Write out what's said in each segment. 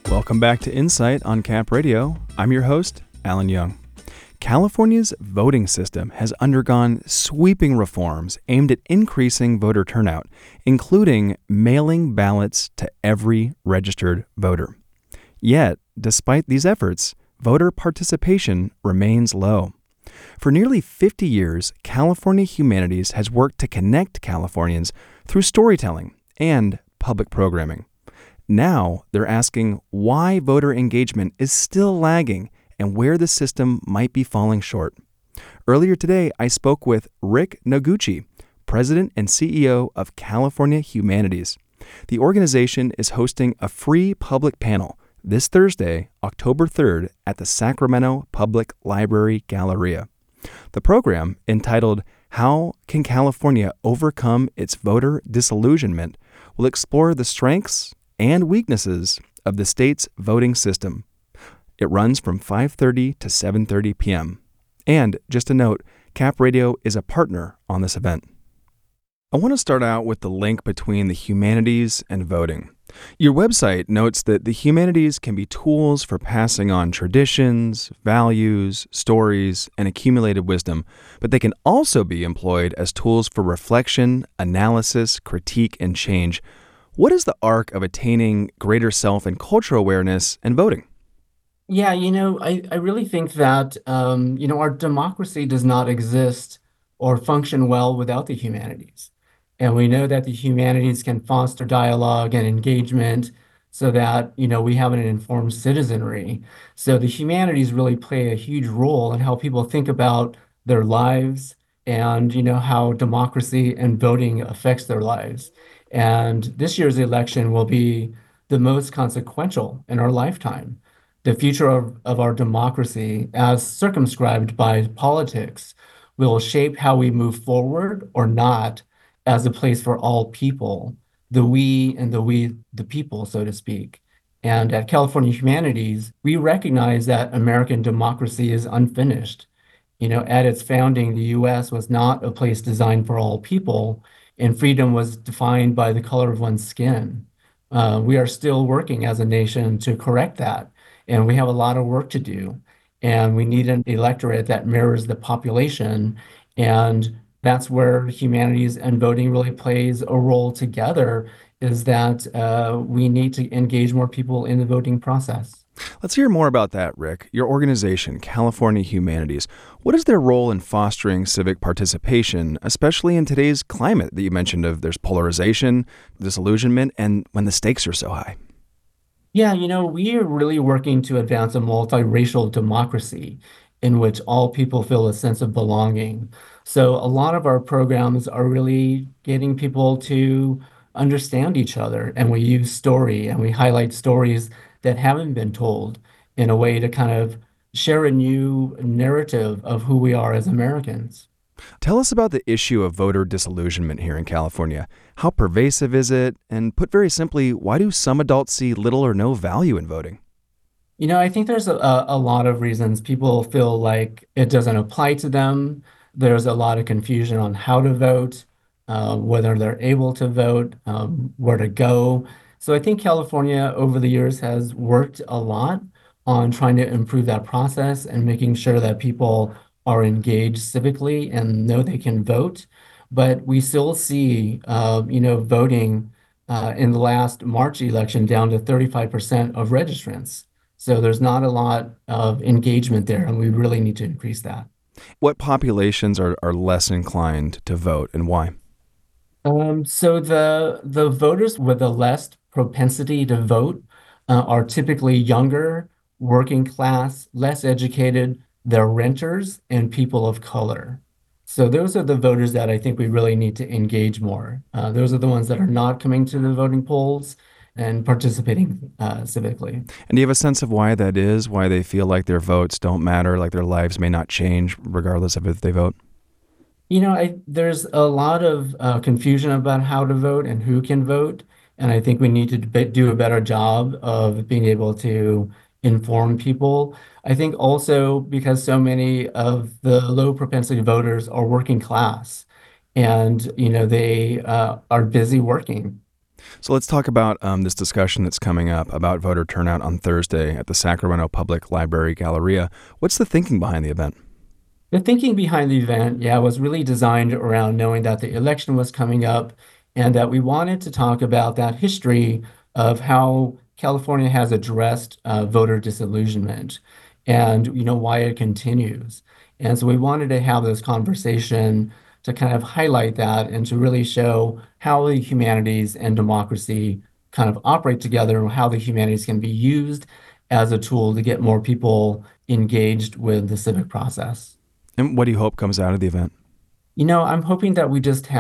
Welcome back to Insight on Cap Radio. I'm your host, Alan Young. California's voting system has undergone sweeping reforms aimed at increasing voter turnout, including mailing ballots to every registered voter. Yet, despite these efforts, voter participation remains low. For nearly 50 years, California Humanities has worked to connect Californians through storytelling and public programming. Now, they're asking why voter engagement is still lagging and where the system might be falling short. Earlier today, I spoke with Rick Noguchi, President and CEO of California Humanities. The organization is hosting a free public panel this Thursday, October 3rd, at the Sacramento Public Library Galleria. The program, entitled How Can California Overcome Its Voter Disillusionment, will explore the strengths and weaknesses of the state's voting system. It runs from 5:30 to 7:30 p.m. And just a note, Cap Radio is a partner on this event. I want to start out with the link between the humanities and voting. Your website notes that the humanities can be tools for passing on traditions, values, stories, and accumulated wisdom, but they can also be employed as tools for reflection, analysis, critique, and change. What is the arc of attaining greater self and cultural awareness and voting? Yeah, I really think that, our democracy does not exist or function well without the humanities. And we know that the humanities can foster dialogue and engagement so that, we have an informed citizenry. So the humanities really play a huge role in how people think about their lives and, how democracy and voting affects their lives. And this year's election will be the most consequential in our lifetime. The future of our democracy, as circumscribed by politics, will shape how we move forward or not as a place for all people, the we and the people, so to speak. And at California Humanities, we recognize that American democracy is unfinished. At its founding, the US was not a place designed for all people, and freedom was defined by the color of one's skin. We are still working as a nation to correct that, and we have a lot of work to do. And we need an electorate that mirrors the population, and that's where humanities and voting really plays a role together, is that we need to engage more people in the voting process. Let's hear more about that, Rick. Your organization, California Humanities, what is their role in fostering civic participation, especially in today's climate that you mentioned of there's polarization, disillusionment, and when the stakes are so high? Yeah, we are really working to advance a multiracial democracy in which all people feel a sense of belonging. So a lot of our programs are really getting people to understand each other, and we use story and we highlight stories that haven't been told in a way to kind of share a new narrative of who we are as Americans. Tell us about the issue of voter disillusionment here in California. How pervasive is it? And put very simply, why do some adults see little or no value in voting? I think there's a lot of reasons people feel like it doesn't apply to them. There's a lot of confusion on how to vote, whether they're able to vote, where to go. So I think California over the years has worked a lot on trying to improve that process and making sure that people are engaged civically and know they can vote. But we still see, voting in the last March election down to 35% of registrants. So there's not a lot of engagement there, and we really need to increase that. What populations are less inclined to vote and why? So the voters with the less propensity to vote are typically younger, working class, less educated. They're renters and people of color. So those are the voters that I think we really need to engage more. Those are the ones that are not coming to the voting polls and participating civically. And do you have a sense of why that is, why they feel like their votes don't matter, like their lives may not change regardless of if they vote? There's a lot of confusion about how to vote and who can vote, and I think we need to do a better job of being able to inform people. I think also because so many of the low propensity voters are working class, and they are busy working. So let's talk about this discussion that's coming up about voter turnout on Thursday at the Sacramento Public Library Galleria. What's the thinking behind the event? The thinking behind the event, yeah, was really designed around knowing that the election was coming up and that we wanted to talk about that history of how California has addressed voter disillusionment and why it continues. And so we wanted to have this conversation to kind of highlight that and to really show how the humanities and democracy kind of operate together and how the humanities can be used as a tool to get more people engaged with the civic process. And what do you hope comes out of the event? I'm hoping that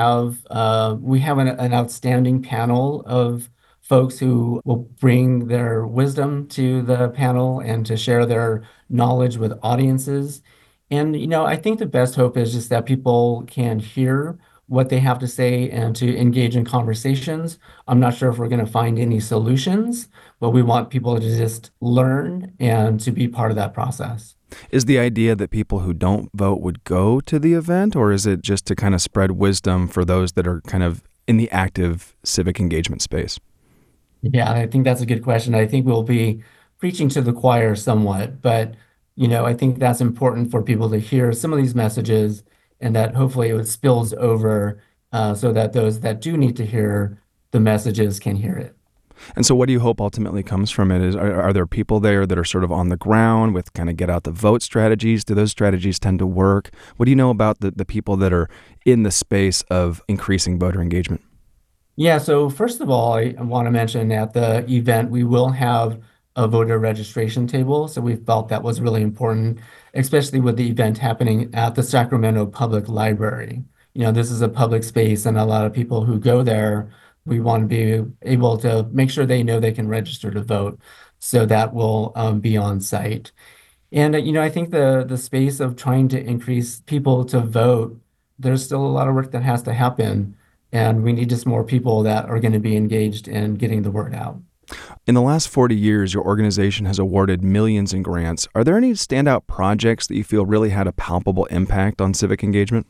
we have an outstanding panel of folks who will bring their wisdom to the panel and to share their knowledge with audiences. And I think the best hope is just that people can hear what they have to say and to engage in conversations. I'm not sure if we're going to find any solutions, but we want people to just learn and to be part of that process. Is the idea that people who don't vote would go to the event, or is it just to kind of spread wisdom for those that are kind of in the active civic engagement space? Yeah, I think that's a good question. I think we'll be preaching to the choir somewhat, but I think that's important for people to hear some of these messages and that hopefully it spills over so that those that do need to hear the messages can hear it. And so what do you hope ultimately comes from it? Are there people there that are sort of on the ground with kind of get out the vote strategies? Do those strategies tend to work? What do you know about the people that are in the space of increasing voter engagement? Yeah, so first of all, I want to mention at the event, we will have a voter registration table. So we felt that was really important, especially with the event happening at the Sacramento Public Library. This is a public space, and a lot of people who go there, we want to be able to make sure they know they can register to vote. So that will be on site. And I think the space of trying to increase people to vote, there's still a lot of work that has to happen, and we need just more people that are going to be engaged in getting the word out. In the last 40 years, your organization has awarded millions in grants. Are there any standout projects that you feel really had a palpable impact on civic engagement?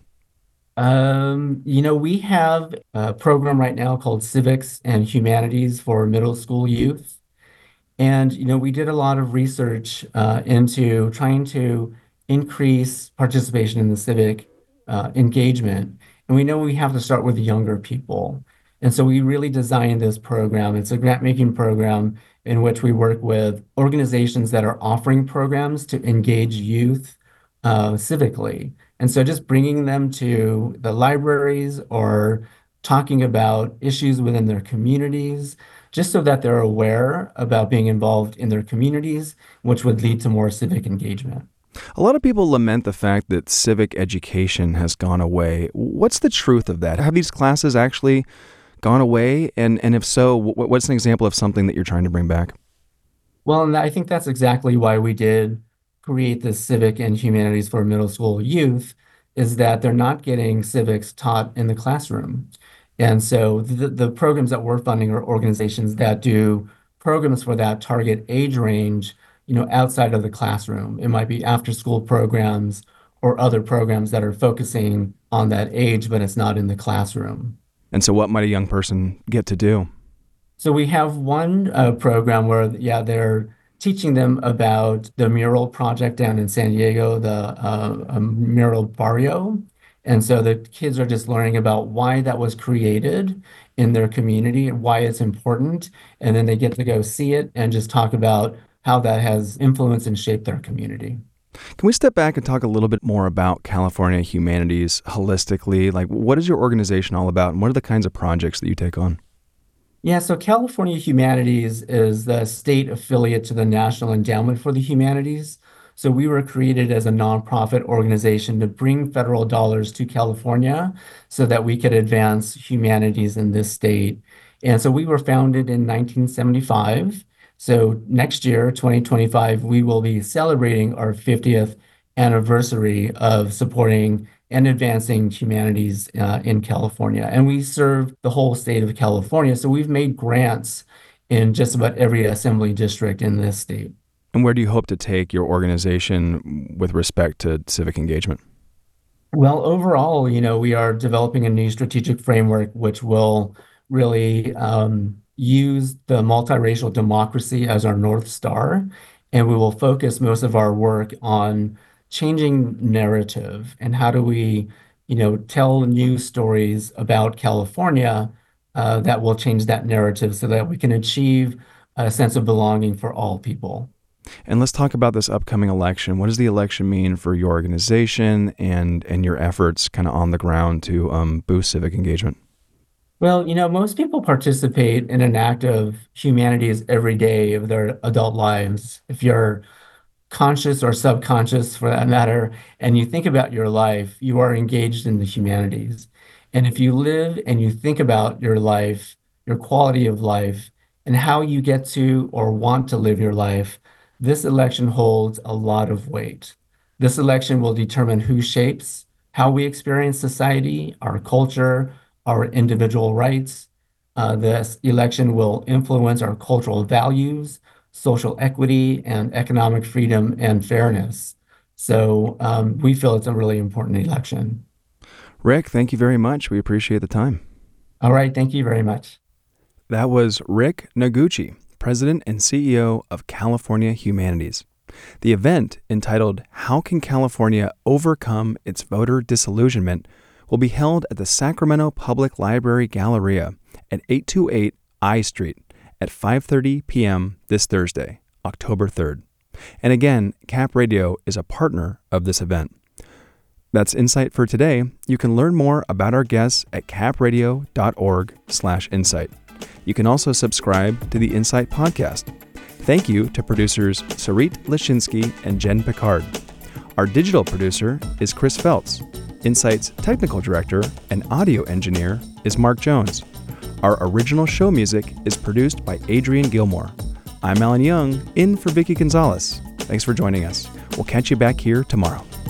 We have a program right now called Civics and Humanities for middle school youth. And, we did a lot of research into trying to increase participation in the civic engagement. And we know we have to start with younger people. And so we really designed this program. It's a grant-making program in which we work with organizations that are offering programs to engage youth civically. And so just bringing them to the libraries or talking about issues within their communities, just so that they're aware about being involved in their communities, which would lead to more civic engagement. A lot of people lament the fact that civic education has gone away. What's the truth of that? Have these classes actually gone away? And if so, what's an example of something that you're trying to bring back? Well, and I think that's exactly why we did create this civic and humanities for middle school youth, is that they're not getting civics taught in the classroom. And so the programs that we're funding are organizations that do programs for that target age range, outside of the classroom. It might be after school programs or other programs that are focusing on that age, but it's not in the classroom. And so what might a young person get to do? So we have one program where, yeah, they're teaching them about the mural project down in San Diego, the Mural Barrio. And so the kids are just learning about why that was created in their community and why it's important. And then they get to go see it and just talk about how that has influenced and shaped their community. Can we step back and talk a little bit more about California Humanities holistically? Like, what is your organization all about, and what are the kinds of projects that you take on? Yeah, so California Humanities is the state affiliate to the National Endowment for the Humanities. So we were created as a nonprofit organization to bring federal dollars to California so that we could advance humanities in this state. And so we were founded in 1975. So next year, 2025, we will be celebrating our 50th anniversary of supporting and advancing humanities in California. And we serve the whole state of California. So we've made grants in just about every assembly district in this state. And where do you hope to take your organization with respect to civic engagement? Well, overall, we are developing a new strategic framework which will really use the multiracial democracy as our North Star, and we will focus most of our work on changing narrative and how do we, tell new stories about California that will change that narrative so that we can achieve a sense of belonging for all people. And let's talk about this upcoming election. What does the election mean for your organization and your efforts kind of on the ground to boost civic engagement? Well, most people participate in an act of humanities every day of their adult lives. If you're conscious or subconscious for that matter, and you think about your life, you are engaged in the humanities. And if you live and you think about your life, your quality of life, and how you get to or want to live your life, this election holds a lot of weight. This election will determine who shapes how we experience society, our culture, our individual rights. This election will influence our cultural values, social equity, and economic freedom and fairness. So we feel it's a really important election. Rick, thank you very much. We appreciate the time. All right, thank you very much. That was Rick Noguchi, President and CEO of California Humanities. The event, entitled How Can California Overcome Its Voter Disillusionment, will be held at the Sacramento Public Library Galleria at 828 I Street at 5:30 p.m. this Thursday, October 3rd. And again, Cap Radio is a partner of this event. That's Insight for today. You can learn more about our guests at capradio.org/insight. You can also subscribe to the Insight podcast. Thank you to producers Sarit Lashinsky and Jen Picard. Our digital producer is Chris Feltz. Insight's technical director and audio engineer is Mark Jones. Our original show music is produced by Adrian Gilmore. I'm Alan Young, in for Vicky Gonzalez. Thanks for joining us. We'll catch you back here tomorrow.